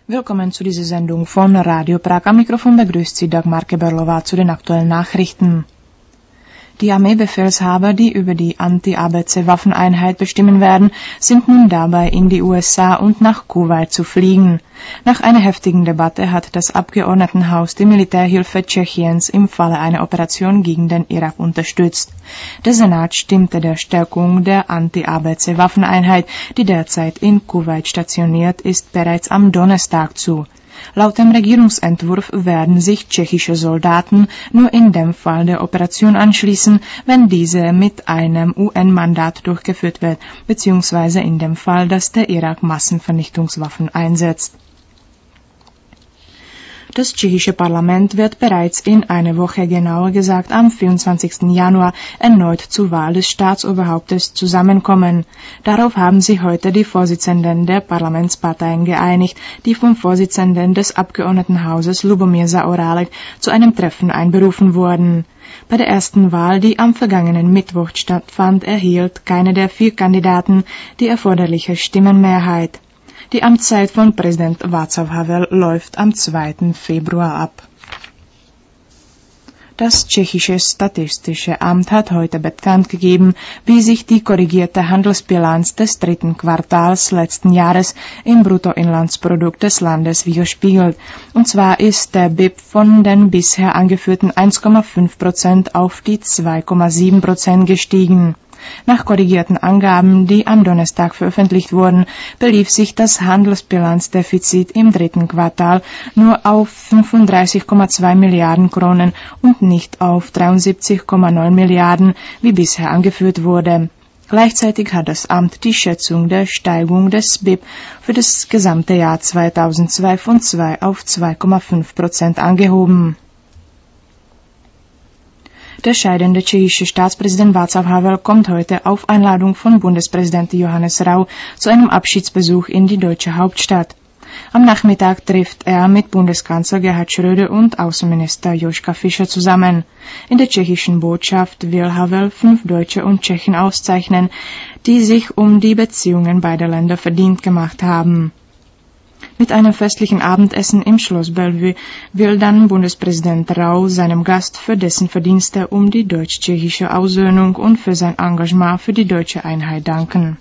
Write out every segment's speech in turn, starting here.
Willkommen zu dieser Sendung von Radio Prag. Am Mikrofon begrüßt Sie Dagmar Keberlová zu den aktuellen Nachrichten. Die Armeebefehlshaber, die über die Anti-ABC-Waffeneinheit bestimmen werden, sind nun dabei, in die USA und nach Kuwait zu fliegen. Nach einer heftigen Debatte hat das Abgeordnetenhaus die Militärhilfe Tschechiens im Falle einer Operation gegen den Irak unterstützt. Der Senat stimmte der Stärkung der Anti-ABC-Waffeneinheit, die derzeit in Kuwait stationiert ist, bereits am Donnerstag zu. Laut dem Regierungsentwurf werden sich tschechische Soldaten nur in dem Fall der Operation anschließen, wenn diese mit einem UN-Mandat durchgeführt wird, beziehungsweise in dem Fall, dass der Irak Massenvernichtungswaffen einsetzt. Das tschechische Parlament wird bereits in einer Woche, genauer gesagt am 24. Januar, erneut zur Wahl des Staatsoberhauptes zusammenkommen. Darauf haben sich heute die Vorsitzenden der Parlamentsparteien geeinigt, die vom Vorsitzenden des Abgeordnetenhauses Lubomir Zaorálek zu einem Treffen einberufen wurden. Bei der ersten Wahl, die am vergangenen Mittwoch stattfand, erhielt keiner der 4 Kandidaten die erforderliche Stimmenmehrheit. Die Amtszeit von Präsident Václav Havel läuft am 2. Februar ab. Das tschechische Statistische Amt hat heute bekannt gegeben, wie sich die korrigierte Handelsbilanz des 3. Quartals letzten Jahres im Bruttoinlandsprodukt des Landes widerspiegelt. Und zwar ist der BIP von den bisher angeführten 1,5% auf die 2,7% gestiegen. Nach korrigierten Angaben, die am Donnerstag veröffentlicht wurden, belief sich das Handelsbilanzdefizit im 3. Quartal nur auf 35,2 Milliarden Kronen und nicht auf 73,9 Milliarden, wie bisher angeführt wurde. Gleichzeitig hat das Amt die Schätzung der Steigung des BIP für das gesamte Jahr 2002 von 2 auf 2,5% angehoben. Der scheidende tschechische Staatspräsident Václav Havel kommt heute auf Einladung von Bundespräsident Johannes Rau zu einem Abschiedsbesuch in die deutsche Hauptstadt. Am Nachmittag trifft er mit Bundeskanzler Gerhard Schröder und Außenminister Joschka Fischer zusammen. In der tschechischen Botschaft will Havel 5 Deutsche und Tschechen auszeichnen, die sich um die Beziehungen beider Länder verdient gemacht haben. Mit einem festlichen Abendessen im Schloss Bellevue will dann Bundespräsident Rau seinem Gast für dessen Verdienste um die deutsch-tschechische Aussöhnung und für sein Engagement für die deutsche Einheit danken.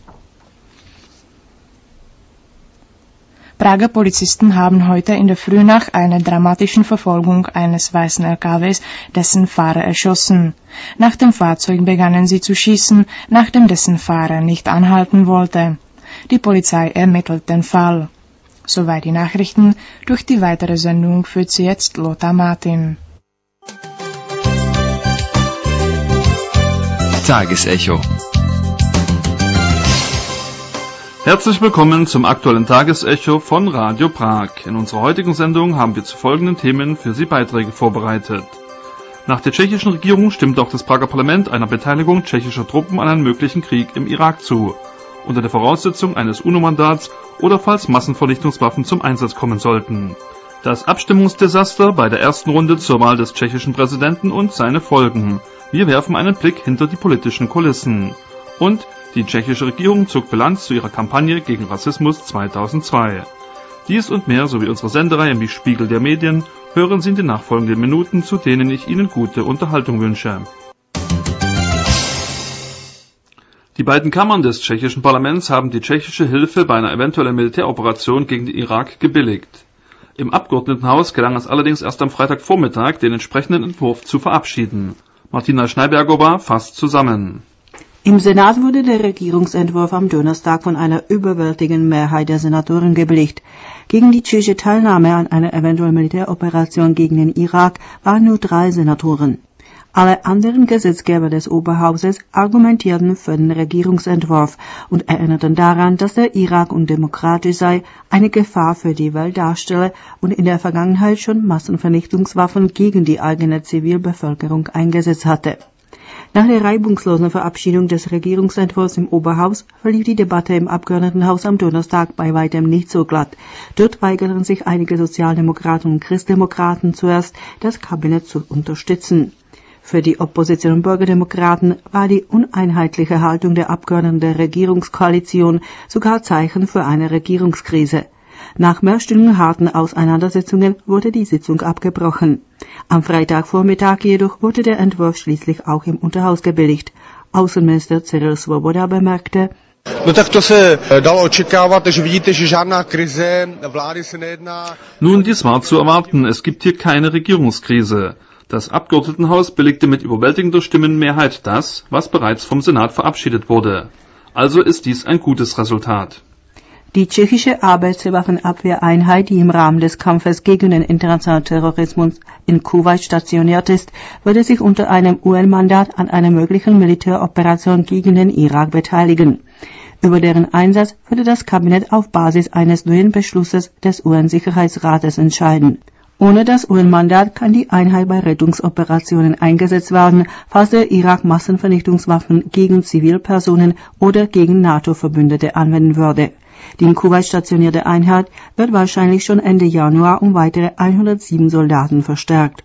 Prager Polizisten haben heute in der Früh nach einer dramatischen Verfolgung eines weißen LKWs dessen Fahrer erschossen. Nach dem Fahrzeug begannen sie zu schießen, nachdem dessen Fahrer nicht anhalten wollte. Die Polizei ermittelt den Fall. Soweit die Nachrichten. Durch die weitere Sendung führt sie jetzt Lothar Martin. Tagesecho. Herzlich willkommen zum aktuellen Tagesecho von Radio Prag. In unserer heutigen Sendung haben wir zu folgenden Themen für Sie Beiträge vorbereitet. Nach der tschechischen Regierung stimmt auch das Prager Parlament einer Beteiligung tschechischer Truppen an einem möglichen Krieg im Irak zu, unter der Voraussetzung eines UNO-Mandats oder falls Massenvernichtungswaffen zum Einsatz kommen sollten. Das Abstimmungsdesaster bei der ersten Runde zur Wahl des tschechischen Präsidenten und seine Folgen. Wir werfen einen Blick hinter die politischen Kulissen. Und die tschechische Regierung zog Bilanz zu ihrer Kampagne gegen Rassismus 2002. Dies und mehr sowie unsere Sendereihe im Spiegel der Medien hören Sie in den nachfolgenden Minuten, zu denen ich Ihnen gute Unterhaltung wünsche. Die beiden Kammern des tschechischen Parlaments haben die tschechische Hilfe bei einer eventuellen Militäroperation gegen den Irak gebilligt. Im Abgeordnetenhaus gelang es allerdings erst am Freitagvormittag, den entsprechenden Entwurf zu verabschieden. Martina Schneibergova fasst zusammen. Im Senat wurde der Regierungsentwurf am Donnerstag von einer überwältigenden Mehrheit der Senatoren gebilligt. Gegen die tschechische Teilnahme an einer eventuellen Militäroperation gegen den Irak waren nur 3 Senatoren. Alle anderen Gesetzgeber des Oberhauses argumentierten für den Regierungsentwurf und erinnerten daran, dass der Irak undemokratisch sei, eine Gefahr für die Welt darstelle und in der Vergangenheit schon Massenvernichtungswaffen gegen die eigene Zivilbevölkerung eingesetzt hatte. Nach der reibungslosen Verabschiedung des Regierungsentwurfs im Oberhaus verlief die Debatte im Abgeordnetenhaus am Donnerstag bei weitem nicht so glatt. Dort weigerten sich einige Sozialdemokraten und Christdemokraten zuerst, das Kabinett zu unterstützen. Für die Opposition und Bürgerdemokraten war die uneinheitliche Haltung der Abgeordneten der Regierungskoalition sogar Zeichen für eine Regierungskrise. Nach mehrstündigen harten Auseinandersetzungen wurde die Sitzung abgebrochen. Am Freitagvormittag jedoch wurde der Entwurf schließlich auch im Unterhaus gebilligt. Außenminister Cyril Svoboda bemerkte: No tak to se dalo očekávat, že vidíte, že žádná krize, vlády se nejedná. Nun, dies war zu erwarten, es gibt hier keine Regierungskrise. Das Abgeordnetenhaus billigte mit überwältigender Stimmenmehrheit das, was bereits vom Senat verabschiedet wurde. Also ist dies ein gutes Resultat. Die tschechische ABC-Waffenabwehreinheit, die im Rahmen des Kampfes gegen den internationalen Terrorismus in Kuwait stationiert ist, würde sich unter einem UN-Mandat an einer möglichen Militäroperation gegen den Irak beteiligen. Über deren Einsatz würde das Kabinett auf Basis eines neuen Beschlusses des UN-Sicherheitsrates entscheiden. Ohne das UN-Mandat kann die Einheit bei Rettungsoperationen eingesetzt werden, falls der Irak Massenvernichtungswaffen gegen Zivilpersonen oder gegen NATO-Verbündete anwenden würde. Die in Kuwait stationierte Einheit wird wahrscheinlich schon Ende Januar um weitere 107 Soldaten verstärkt.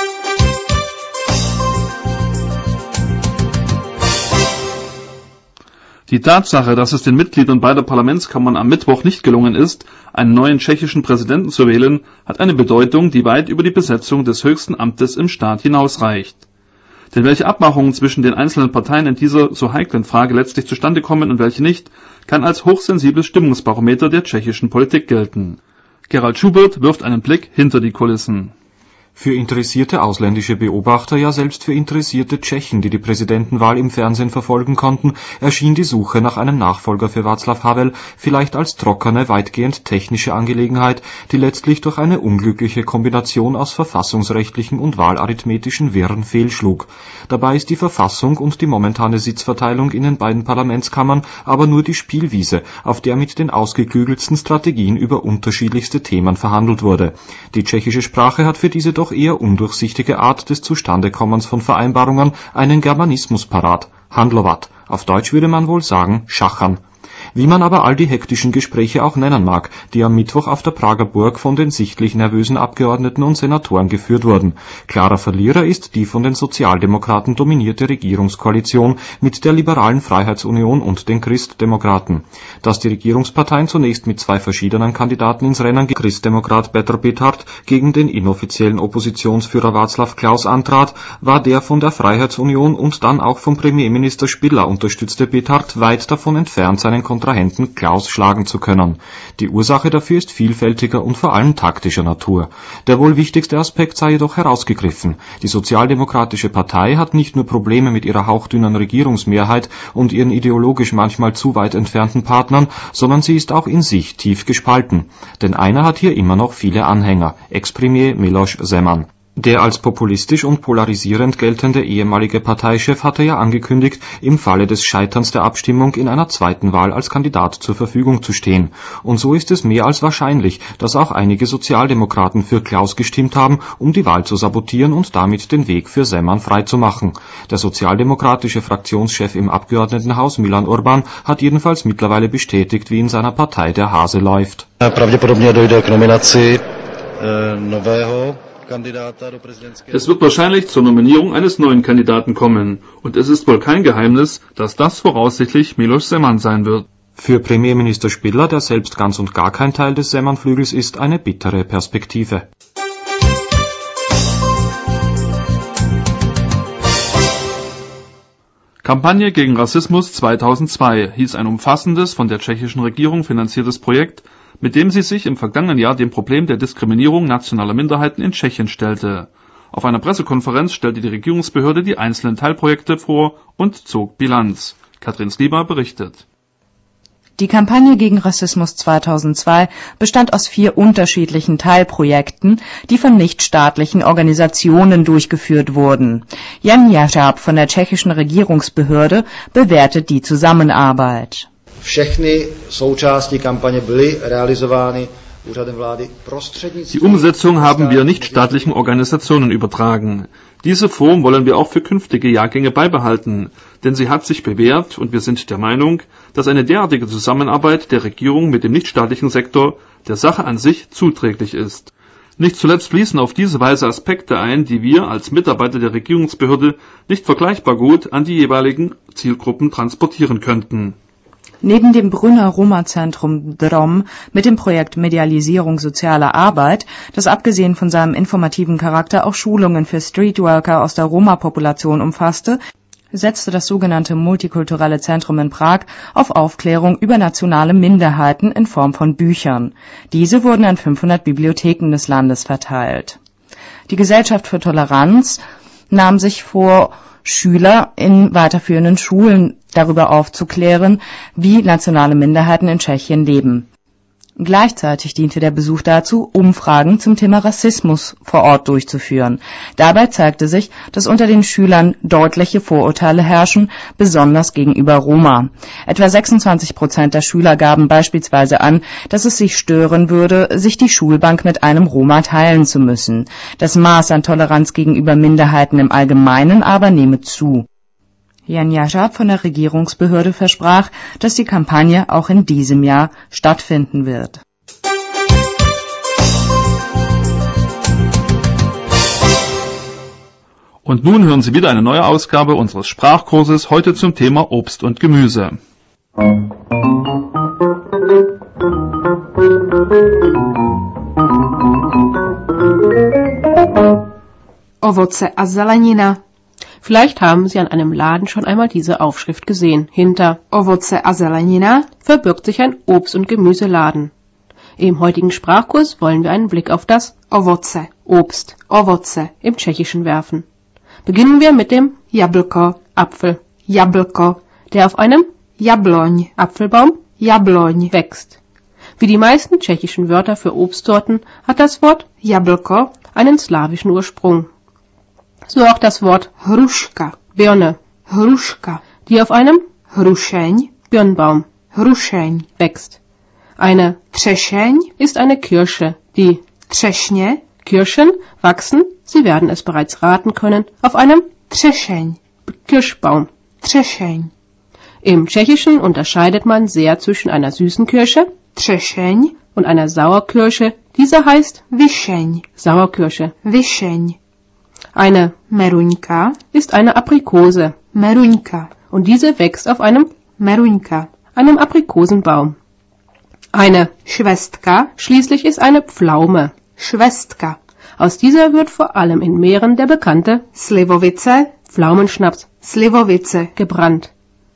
Die Tatsache, dass es den Mitgliedern beider Parlamentskammern am Mittwoch nicht gelungen ist, einen neuen tschechischen Präsidenten zu wählen, hat eine Bedeutung, die weit über die Besetzung des höchsten Amtes im Staat hinausreicht. Denn welche Abmachungen zwischen den einzelnen Parteien in dieser so heiklen Frage letztlich zustande kommen und welche nicht, kann als hochsensibles Stimmungsbarometer der tschechischen Politik gelten. Gerald Schubert wirft einen Blick hinter die Kulissen. Für interessierte ausländische Beobachter, ja selbst für interessierte Tschechen, die die Präsidentenwahl im Fernsehen verfolgen konnten, erschien die Suche nach einem Nachfolger für Václav Havel vielleicht als trockene, weitgehend technische Angelegenheit, die letztlich durch eine unglückliche Kombination aus verfassungsrechtlichen und wahlarithmetischen Wirren fehlschlug. Dabei ist die Verfassung und die momentane Sitzverteilung in den beiden Parlamentskammern aber nur die Spielwiese, auf der mit den ausgeklügelsten Strategien über unterschiedlichste Themen verhandelt wurde. Die tschechische Sprache hat für diese doch eher undurchsichtige Art des Zustandekommens von Vereinbarungen einen Germanismus parat, handlovat, auf Deutsch würde man wohl sagen schachern. Wie man aber all die hektischen Gespräche auch nennen mag, die am Mittwoch auf der Prager Burg von den sichtlich nervösen Abgeordneten und Senatoren geführt wurden. Klarer Verlierer ist die von den Sozialdemokraten dominierte Regierungskoalition mit der liberalen Freiheitsunion und den Christdemokraten. Dass die Regierungsparteien zunächst mit zwei verschiedenen Kandidaten ins Rennen gingen, Christdemokrat Petr Pithart gegen den inoffiziellen Oppositionsführer Václav Klaus antrat, war der von der Freiheitsunion und dann auch vom Premierminister Spiller unterstützte Pithart weit davon entfernt, seinen Kontrahenten Klaus schlagen zu können. Die Ursache dafür ist vielfältiger und vor allem taktischer Natur. Der wohl wichtigste Aspekt sei jedoch herausgegriffen. Die Sozialdemokratische Partei hat nicht nur Probleme mit ihrer hauchdünnen Regierungsmehrheit und ihren ideologisch manchmal zu weit entfernten Partnern, sondern sie ist auch in sich tief gespalten. Denn einer hat hier immer noch viele Anhänger, Ex-Premier Miloš Zeman. Der als populistisch und polarisierend geltende ehemalige Parteichef hatte ja angekündigt, im Falle des Scheiterns der Abstimmung in einer zweiten Wahl als Kandidat zur Verfügung zu stehen. Und so ist es mehr als wahrscheinlich, dass auch einige Sozialdemokraten für Klaus gestimmt haben, um die Wahl zu sabotieren und damit den Weg für Zeman freizumachen. Der sozialdemokratische Fraktionschef im Abgeordnetenhaus Milan Orban hat jedenfalls mittlerweile bestätigt, wie in seiner Partei der Hase läuft. Pravděpodobně dojde k nominaci nového. Es wird wahrscheinlich zur Nominierung eines neuen Kandidaten kommen, und es ist wohl kein Geheimnis, dass das voraussichtlich Miloš Zeman sein wird. Für Premierminister Spiller, der selbst ganz und gar kein Teil des Zeman-Flügels ist, eine bittere Perspektive. Kampagne gegen Rassismus 2002 hieß ein umfassendes, von der tschechischen Regierung finanziertes Projekt, mit dem sie sich im vergangenen Jahr dem Problem der Diskriminierung nationaler Minderheiten in Tschechien stellte. Auf einer Pressekonferenz stellte die Regierungsbehörde die einzelnen Teilprojekte vor und zog Bilanz. Katrin Slieber berichtet. Die Kampagne gegen Rassismus 2002 bestand aus 4 unterschiedlichen Teilprojekten, die von nichtstaatlichen Organisationen durchgeführt wurden. Jan Jařáb von der tschechischen Regierungsbehörde bewertet die Zusammenarbeit. Všechny součásti kampaně byly realizovány úřadem vlády prostřednictvím. Die Umsetzung haben wir nichtstaatlichen Organisationen übertragen. Diese Form wollen wir auch für künftige Jahrgänge beibehalten, denn sie hat sich bewährt und wir sind der Meinung, dass eine derartige Zusammenarbeit der Regierung mit dem nichtstaatlichen Sektor der Sache an sich zuträglich ist. Nicht zuletzt fließen auf diese Weise Aspekte ein, die wir als Mitarbeiter der Regierungsbehörde nicht vergleichbar gut an die jeweiligen Zielgruppen transportieren könnten. Neben dem Brünner Roma-Zentrum DROM mit dem Projekt Medialisierung sozialer Arbeit, das abgesehen von seinem informativen Charakter auch Schulungen für Streetworker aus der Roma-Population umfasste, setzte das sogenannte Multikulturelle Zentrum in Prag auf Aufklärung über nationale Minderheiten in Form von Büchern. Diese wurden an 500 Bibliotheken des Landes verteilt. Die Gesellschaft für Toleranz nahm sich vor, Schüler in weiterführenden Schulen darüber aufzuklären, wie nationale Minderheiten in Tschechien leben. Gleichzeitig diente der Besuch dazu, Umfragen zum Thema Rassismus vor Ort durchzuführen. Dabei zeigte sich, dass unter den Schülern deutliche Vorurteile herrschen, besonders gegenüber Roma. Etwa 26% der Schüler gaben beispielsweise an, dass es sich stören würde, sich die Schulbank mit einem Roma teilen zu müssen. Das Maß an Toleranz gegenüber Minderheiten im Allgemeinen aber nehme zu. Jan Jaschab von der Regierungsbehörde versprach, dass die Kampagne auch in diesem Jahr stattfinden wird. Und nun hören Sie wieder eine neue Ausgabe unseres Sprachkurses, heute zum Thema Obst und Gemüse. Ovoce a zelenina. Vielleicht haben Sie an einem Laden schon einmal diese Aufschrift gesehen. Hinter Ovoce a zelenina verbirgt sich ein Obst- und Gemüseladen. Im heutigen Sprachkurs wollen wir einen Blick auf das Ovoce, Obst, Ovoce im Tschechischen werfen. Beginnen wir mit dem Jablko, Apfel, Jablko, der auf einem Jabloň, Apfelbaum, Jabloň wächst. Wie die meisten tschechischen Wörter für Obstsorten hat das Wort Jablko einen slawischen Ursprung. So auch das Wort Hruška, Birne, Hruška, die auf einem Hrušeň, Birnbaum, Hrušeň wächst. Eine Třešeň ist eine Kirsche. Die Třešně, Kirschen, wachsen, Sie werden es bereits raten können, auf einem Třešeň, Kirschbaum, Třešeň. Im Tschechischen unterscheidet man sehr zwischen einer süßen Kirsche, Třešeň, und einer Sauerkirsche. Diese heißt Vyšeň, Sauerkirsche, Vyšeň. Eine Meruňka ist eine Aprikose, Meruňka, und diese wächst auf einem Meruňka, einem Aprikosenbaum. Eine Švestka schließlich ist eine Pflaume, Švestka. Aus dieser wird vor allem in Mähren der bekannte Slivovice, Pflaumenschnaps, Slivovice, gebrannt.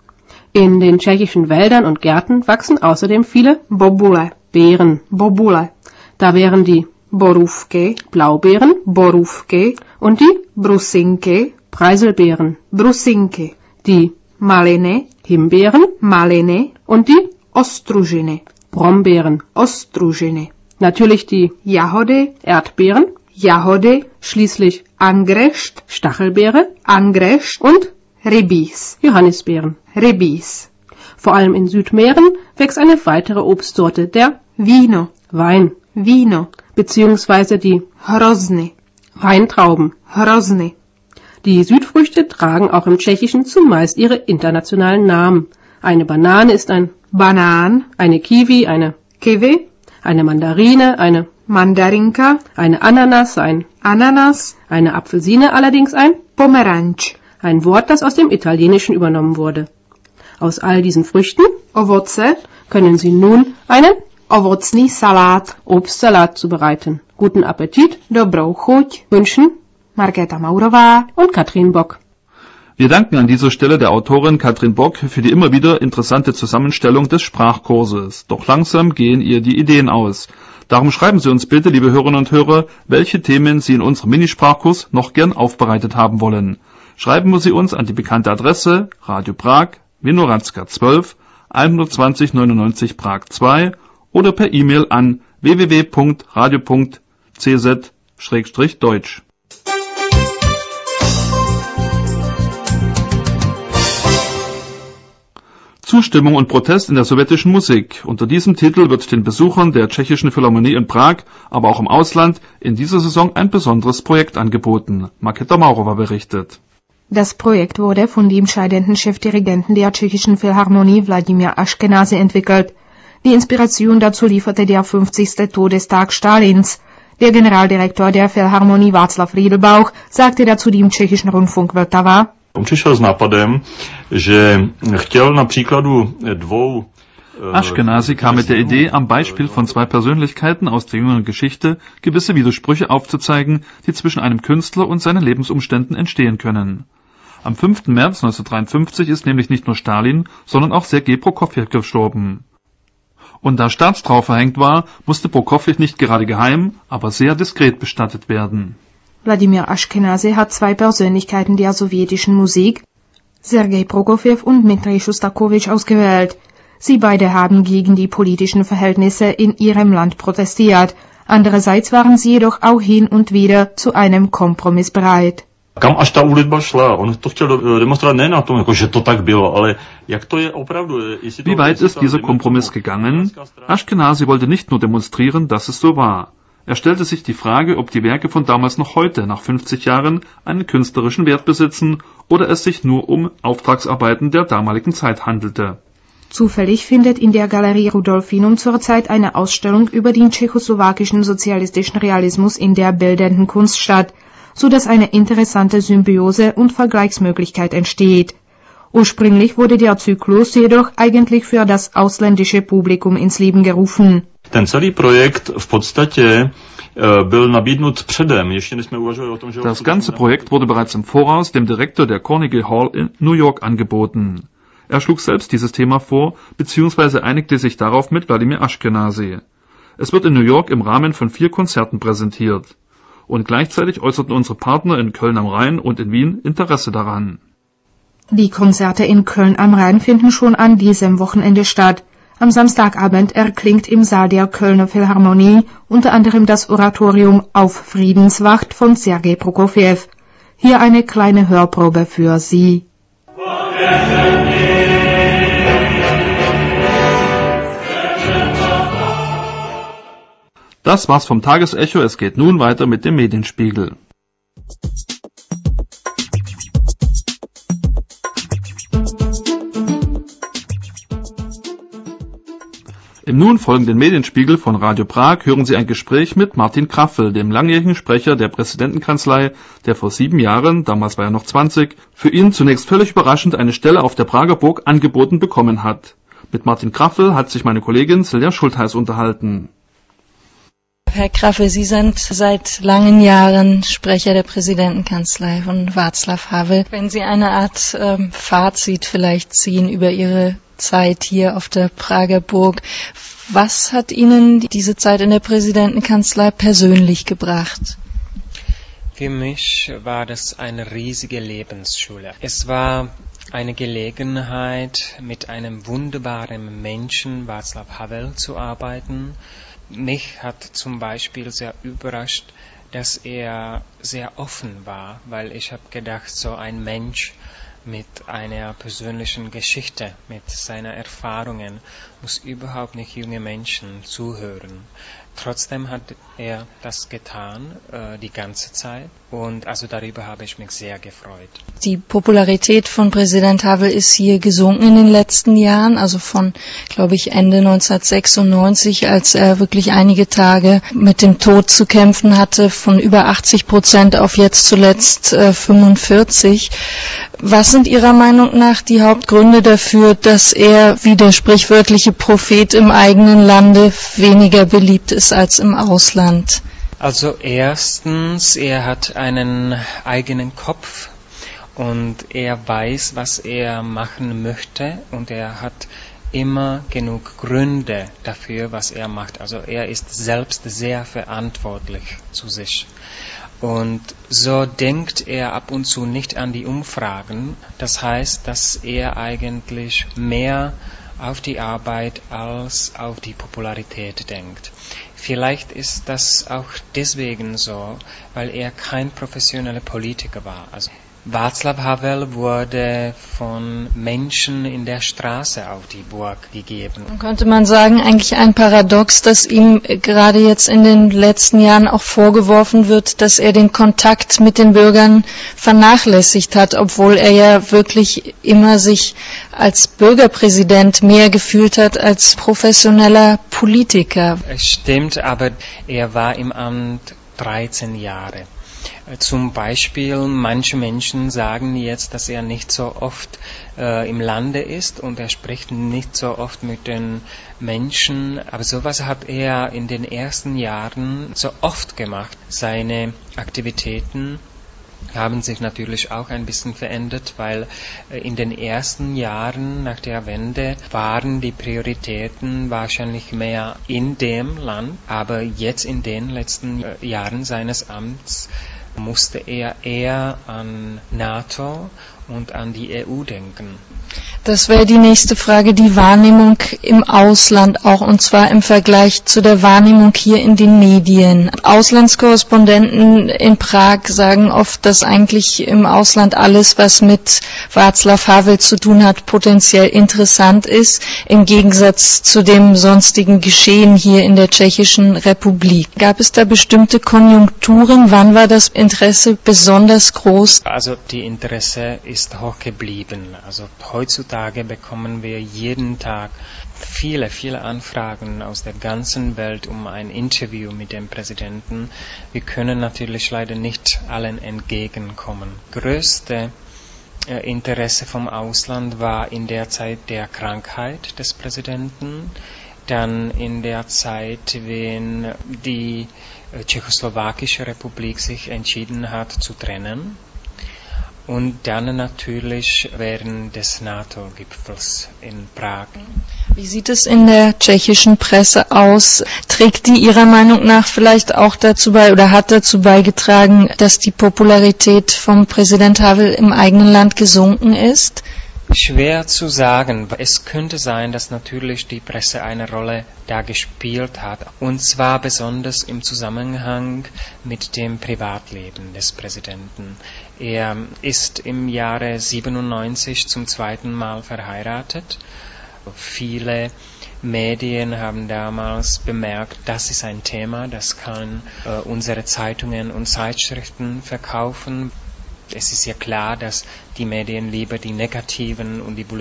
In den tschechischen Wäldern und Gärten wachsen außerdem viele Bobule, Beeren, Bobule. Da wären die Borůvky, Blaubeeren, Borůvky, und die Brusinky, Preiselbeeren, Brusinky, die Maliny, Himbeeren, Maliny, und die Ostružiny, Brombeeren, Ostružiny. Natürlich die Jahody, Erdbeeren, Jahody, schließlich Angresht, Stachelbeere, Angresht, und Rybíz, Johannisbeeren, Rybíz. Vor allem in Südmähren wächst eine weitere Obstsorte, der Víno, Wein, Víno, beziehungsweise die Hrozny, Weintrauben, Hrozny. Die Südfrüchte tragen auch im Tschechischen zumeist ihre internationalen Namen. Eine Banane ist ein Banan, eine Kiwi, eine Kiwi, eine Mandarine, eine Mandarinka, eine Ananas, ein Ananas, eine Apfelsine allerdings ein Pomeranč, ein Wort, das aus dem Italienischen übernommen wurde. Aus all diesen Früchten, Ovoce, können Sie nun einen ovocný Salat, Obstsalat zubereiten. Guten Appetit, dobrou chuť wünschen Markéta Maurová und Katrin Bock. Wir danken an dieser Stelle der Autorin Katrin Bock für die immer wieder interessante Zusammenstellung des Sprachkurses. Doch langsam gehen ihr die Ideen aus. Darum schreiben Sie uns bitte, liebe Hörerinnen und Hörer, welche Themen Sie in unserem Minisprachkurs noch gern aufbereitet haben wollen. Schreiben Sie uns an die bekannte Adresse Radio Prag, Vinohradska 12, 120 99 Prag 2 oder per E-Mail an www.radio.cz/deutsch. Zustimmung und Protest in der sowjetischen Musik. Unter diesem Titel wird den Besuchern der Tschechischen Philharmonie in Prag, aber auch im Ausland, in dieser Saison ein besonderes Projekt angeboten. Markéta Maurová berichtet. Das Projekt wurde von dem scheidenden Chefdirigenten der Tschechischen Philharmonie Wladimir Aschkenazy entwickelt. Die Inspiration dazu lieferte der 50. Todestag Stalins. Der Generaldirektor der Philharmonie Václav Riedelbauch sagte dazu dem tschechischen Rundfunk Vltava: On přišel s nápadem, že chtěl na příkladu dvou Ashkenazi kam mit der Idee, am Beispiel von zwei Persönlichkeiten aus der jüngeren Geschichte gewisse Widersprüche aufzuzeigen, die zwischen einem Künstler und seinen Lebensumständen entstehen können. Am 5. März 1953 ist nämlich nicht nur Stalin, sondern auch Sergei Prokofjew gestorben. Und da Staatstrauer verhängt war, musste Prokofjew nicht gerade geheim, aber sehr diskret bestattet werden. Wladimir Ashkenazi hat zwei Persönlichkeiten der sowjetischen Musik, Sergei Prokofjew und Dmitri Schostakowitsch, ausgewählt. Sie beide haben gegen die politischen Verhältnisse in ihrem Land protestiert. Andererseits waren sie jedoch auch hin und wieder zu einem Kompromiss bereit. Kam až ta úlitba šla? On to chtěl demonstrovat ne na tom, jako, že to tak bylo, ale jak to je opravdu? Wie weit ist dieser Kompromiss gegangen? Ashkenazi wollte nicht nur demonstrieren, dass es so war. Er stellte sich die Frage, ob die Werke von damals noch heute, nach 50 Jahren, einen künstlerischen Wert besitzen oder es sich nur um Auftragsarbeiten der damaligen Zeit handelte. Zufällig findet in der Galerie Rudolfinum zurzeit eine Ausstellung über den tschechoslowakischen sozialistischen Realismus in der bildenden Kunst statt, so dass eine interessante Symbiose und Vergleichsmöglichkeit entsteht. Ursprünglich wurde der Zyklus jedoch eigentlich für das ausländische Publikum ins Leben gerufen. Ten celý projekt v podstatě byl nabídnut předem, ještě než jsme uvažovali o tom, že... Das ganze Projekt wurde bereits im Voraus dem Direktor der Carnegie Hall in New York angeboten. Er schlug selbst dieses Thema vor, beziehungsweise einigte sich darauf mit Wladimir Ashkenazi. Es wird in New York im Rahmen von 4 Konzerten präsentiert. Und gleichzeitig äußerten unsere Partner in Köln am Rhein und in Wien Interesse daran. Die Konzerte in Köln am Rhein finden schon an diesem Wochenende statt. Am Samstagabend erklingt im Saal der Kölner Philharmonie unter anderem das Oratorium Auf Friedenswacht von Sergei Prokofjew. Hier eine kleine Hörprobe für Sie. Das war's vom Tagesecho. Es geht nun weiter mit dem Medienspiegel. Im nun folgenden Medienspiegel von Radio Prag hören Sie ein Gespräch mit Martin Kraffel, dem langjährigen Sprecher der Präsidentenkanzlei, der vor 7 Jahren, damals war er noch 20, für ihn zunächst völlig überraschend eine Stelle auf der Prager Burg angeboten bekommen hat. Mit Martin Kraffel hat sich meine Kollegin Silja Schultheiß unterhalten. Herr Kraffel, Sie sind seit langen Jahren Sprecher der Präsidentenkanzlei von Václav Havel. Wenn Sie eine Art Fazit vielleicht ziehen über Ihre Zeit hier auf der Prager Burg, was hat Ihnen diese Zeit in der Präsidentenkanzlei persönlich gebracht? Für mich war das eine riesige Lebensschule. Es war eine Gelegenheit, mit einem wunderbaren Menschen, Václav Havel, zu arbeiten. Mich hat zum Beispiel sehr überrascht, dass er sehr offen war, weil ich habe gedacht, so ein Mensch mit einer persönlichen Geschichte, mit seinen Erfahrungen, muss überhaupt nicht junge Menschen zuhören. Trotzdem hat er das getan, die ganze Zeit, und also darüber habe ich mich sehr gefreut. Die Popularität von Präsident Havel ist hier gesunken in den letzten Jahren, also von, glaube ich, Ende 1996, als er wirklich einige Tage mit dem Tod zu kämpfen hatte, von über 80% auf jetzt zuletzt 45%. Was sind Ihrer Meinung nach die Hauptgründe dafür, dass er wie der sprichwörtliche Prophet im eigenen Lande weniger beliebt ist als im Ausland? Also erstens, er hat einen eigenen Kopf und er weiß, was er machen möchte, und er hat immer genug Gründe dafür, was er macht. Also er ist selbst sehr verantwortlich zu sich. Und so denkt er ab und zu nicht an die Umfragen. Das heißt, dass er eigentlich mehr auf die Arbeit als auf die Popularität denkt. Vielleicht ist das auch deswegen so, weil er kein professioneller Politiker war. Also Václav Havel wurde von Menschen in der Straße auf die Burg gegeben. Könnte man sagen, eigentlich ein Paradox, dass ihm gerade jetzt in den letzten Jahren auch vorgeworfen wird, dass er den Kontakt mit den Bürgern vernachlässigt hat, obwohl er ja wirklich immer sich als Bürgerpräsident mehr gefühlt hat als professioneller Politiker. Es stimmt, aber er war im Amt 13 Jahre. Zum Beispiel, manche Menschen sagen jetzt, dass er nicht so oft im Lande ist und er spricht nicht so oft mit den Menschen, aber sowas hat er in den ersten Jahren so oft gemacht. Seine Aktivitäten haben sich natürlich auch ein bisschen verändert, weil in den ersten Jahren nach der Wende waren die Prioritäten wahrscheinlich mehr in dem Land, aber jetzt in den letzten Jahren seines Amts musste er eher an NATO und an die EU denken. Das wäre die nächste Frage, die Wahrnehmung im Ausland auch, und zwar im Vergleich zu der Wahrnehmung hier in den Medien. Auslandskorrespondenten in Prag sagen oft, dass eigentlich im Ausland alles, was mit Václav Havel zu tun hat, potenziell interessant ist, im Gegensatz zu dem sonstigen Geschehen hier in der Tschechischen Republik. Gab es da bestimmte Konjunkturen? Wann war das Interesse besonders groß? Also die Interesse ist hoch geblieben. Also heutzutage bekommen wir jeden Tag viele Anfragen aus der ganzen Welt um ein Interview mit dem Präsidenten. Wir können natürlich leider nicht allen entgegenkommen. Größte Interesse vom Ausland war in der Zeit der Krankheit des Präsidenten, dann in der Zeit, wenn die Tschechoslowakische Republik sich entschieden hat zu trennen. Und dann natürlich während des NATO-Gipfels in Prag. Wie sieht es in der tschechischen Presse aus? Trägt die Ihrer Meinung nach vielleicht auch dazu bei oder hat dazu beigetragen, dass die Popularität vom Präsident Havel im eigenen Land gesunken ist? Schwer zu sagen. Es könnte sein, dass natürlich die Presse eine Rolle da gespielt hat. Und zwar besonders im Zusammenhang mit dem Privatleben des Präsidenten. Er ist im Jahre 97 zum zweiten Mal verheiratet. Viele Medien haben damals bemerkt, das ist ein Thema, das kann unsere Zeitungen und Zeitschriften verkaufen. Es ist ja klar, dass die Medien lieber die negativen und die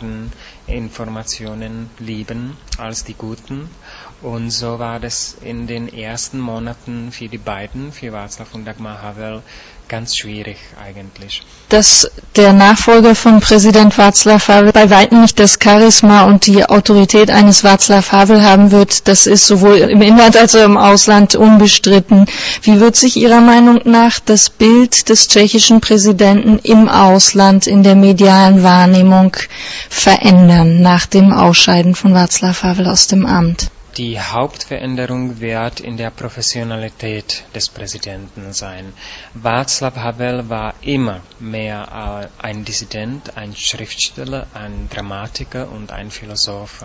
Boulevarden-Informationen lieben als die guten. Und so war das in den ersten Monaten für die beiden, für Václav und Dagmar Havel, ganz schwierig eigentlich. Dass der Nachfolger von Präsident Václav Havel bei weitem nicht das Charisma und die Autorität eines Václav Havel haben wird, das ist sowohl im Inland als auch im Ausland unbestritten. Wie wird sich Ihrer Meinung nach das Bild des tschechischen Präsidenten im Ausland in der medialen Wahrnehmung verändern nach dem Ausscheiden von Václav Havel aus dem Amt? Die Hauptveränderung wird in der Professionalität des Präsidenten sein. Václav Havel war immer mehr ein Dissident, ein Schriftsteller, ein Dramatiker und ein Philosoph.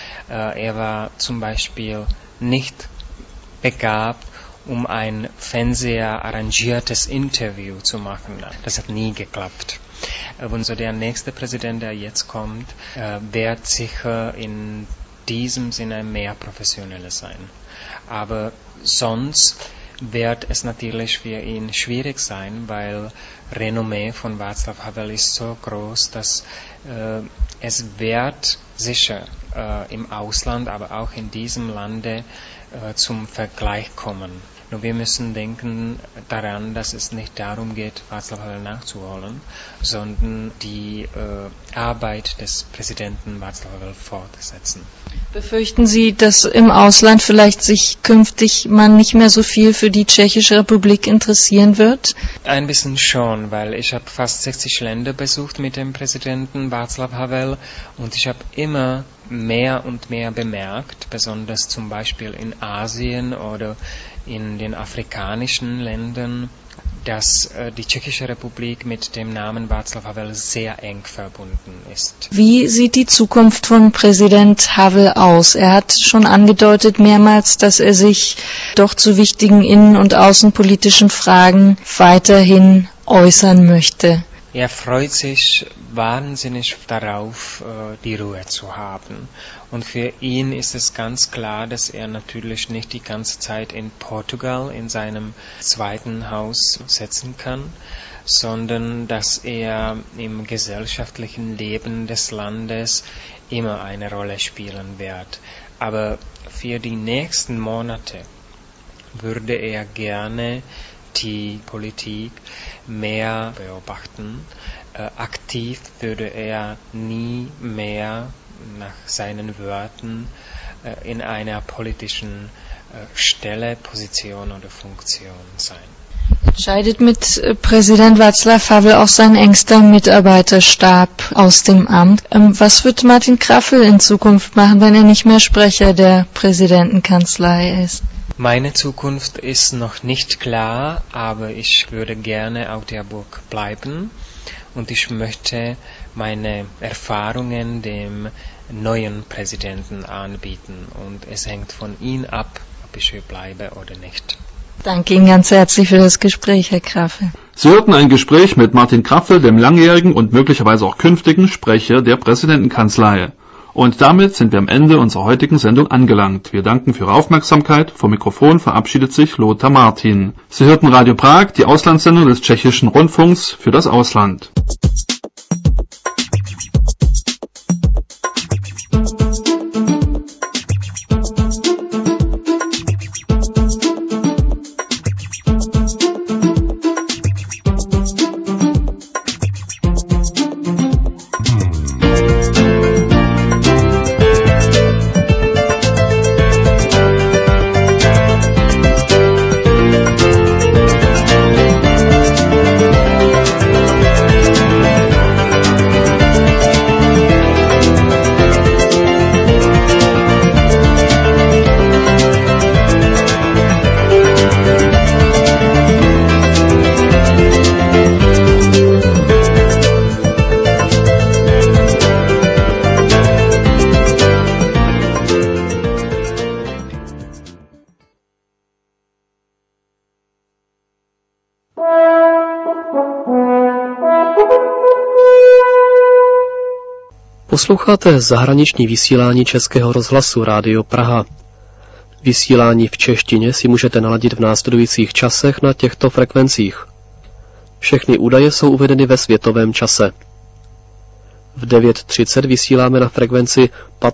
Er war zum Beispiel nicht begabt, um ein Fernseher arrangiertes Interview zu machen. Das hat nie geklappt. Und so der nächste Präsident, der jetzt kommt, wird sicher in diesem Sinne mehr professioneller sein. Aber sonst wird es natürlich für ihn schwierig sein, weil Renommee von Václav Havel ist so groß, dass es wird sicher im Ausland, aber auch in diesem Lande zum Vergleich kommen. Nur wir müssen denken daran, dass es nicht darum geht, Václav Havel nachzuholen, sondern die Arbeit des Präsidenten Václav Havel fortsetzen. Befürchten Sie, dass im Ausland vielleicht sich künftig man nicht mehr so viel für die Tschechische Republik interessieren wird? Ein bisschen schon, weil ich habe fast 60 Länder besucht mit dem Präsidenten Václav Havel und ich habe immer mehr und mehr bemerkt, besonders zum Beispiel in Asien oder in den afrikanischen Ländern, dass die Tschechische Republik mit dem Namen Václav Havel sehr eng verbunden ist. Wie sieht die Zukunft von Präsident Havel aus? Er hat schon angedeutet mehrmals, dass er sich doch zu wichtigen innen- und außenpolitischen Fragen weiterhin äußern möchte. Er freut sich wahnsinnig darauf, die Ruhe zu haben. Und für ihn ist es ganz klar, dass er natürlich nicht die ganze Zeit in Portugal in seinem zweiten Haus sitzen kann, sondern dass er im gesellschaftlichen Leben des Landes immer eine Rolle spielen wird. Aber für die nächsten Monate würde er gerne die Politik mehr beobachten. Aktiv würde er nie mehr nach seinen Worten in einer politischen Stelle, Position oder Funktion sein. Scheidet mit Präsident Václav Havel auch sein engster Mitarbeiterstab aus dem Amt. Was wird Martin Kraffel in Zukunft machen, wenn er nicht mehr Sprecher der Präsidentenkanzlei ist? Meine Zukunft ist noch nicht klar, aber ich würde gerne auf der Burg bleiben und ich möchte meine Erfahrungen dem neuen Präsidenten anbieten und es hängt von ihm ab, ob ich hier bleibe oder nicht. Danke Ihnen ganz herzlich für das Gespräch, Herr Kraffel. Sie hörten ein Gespräch mit Martin Kraffel, dem langjährigen und möglicherweise auch künftigen Sprecher der Präsidentenkanzlei. Und damit sind wir am Ende unserer heutigen Sendung angelangt. Wir danken für Ihre Aufmerksamkeit. Vom Mikrofon verabschiedet sich Lothar Martin. Sie hörten Radio Prag, die Auslandssendung des Tschechischen Rundfunks für das Ausland. Posloucháte zahraniční vysílání Českého rozhlasu Rádio Praha. Vysílání v češtině si můžete naladit v následujících časech na těchto frekvencích. Všechny údaje jsou uvedeny ve světovém čase. V 9:30 vysíláme na frekvenci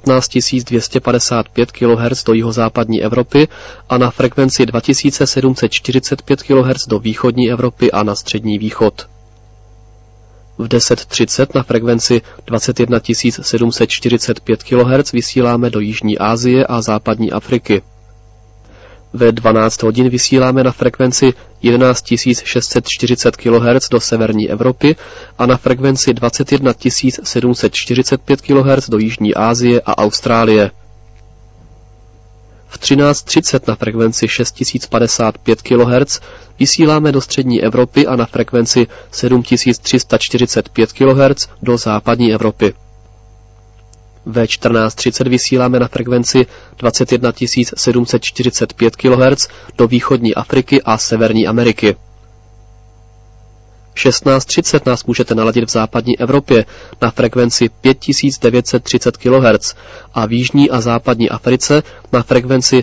15255 kHz do jihozápadní Evropy a na frekvenci 2745 kHz do východní Evropy a na střední východ. V 10:30 na frekvenci 21745 kHz vysíláme do Jižní Asie a západní Afriky. Ve 12 hodin vysíláme na frekvenci 11640 kHz do severní Evropy a na frekvenci 21745 kHz do Jižní Asie a Austrálie. V 13:30 na frekvenci 6055 kHz vysíláme do střední Evropy a na frekvenci 7345 kHz do západní Evropy. Ve 14:30 vysíláme na frekvenci 21745 kHz do východní Afriky a Severní Ameriky. V 16:30 nás můžete naladit v západní Evropě na frekvenci 5930 kHz a v jižní a západní Africe na frekvenci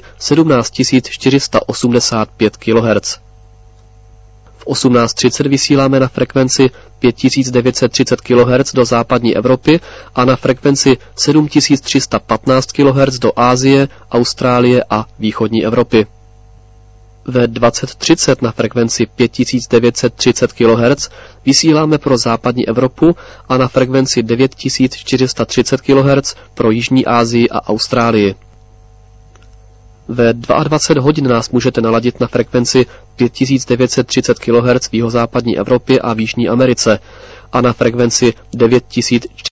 17485 kHz. V 18:30 vysíláme na frekvenci 5930 kHz do západní Evropy a na frekvenci 7315 kHz do Asie, Austrálie a východní Evropy. Ve 20:30 na frekvenci 5930 kHz vysíláme pro západní Evropu a na frekvenci 9430 kHz pro Jižní Asii a Austrálii. Ve 22 hodin nás můžete naladit na frekvenci 5930 kHz v jihozápadní Evropě a v Jižní Americe a na frekvenci 9430